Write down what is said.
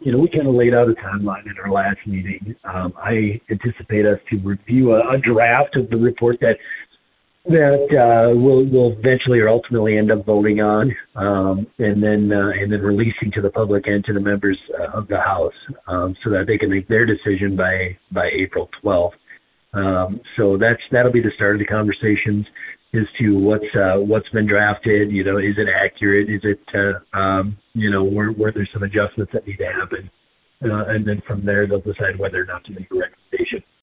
we kind of laid out a timeline in our last meeting. I anticipate us to review a draft of the report that we'll eventually or ultimately end up voting on, and then releasing to the public and to the members of the House, so that they can make their decision by April 12th. So that'll be the start of the conversations as to what's been drafted. Is it accurate? Is it where there's some adjustments that need to happen, and then from there they'll decide whether or not to make a recommendation.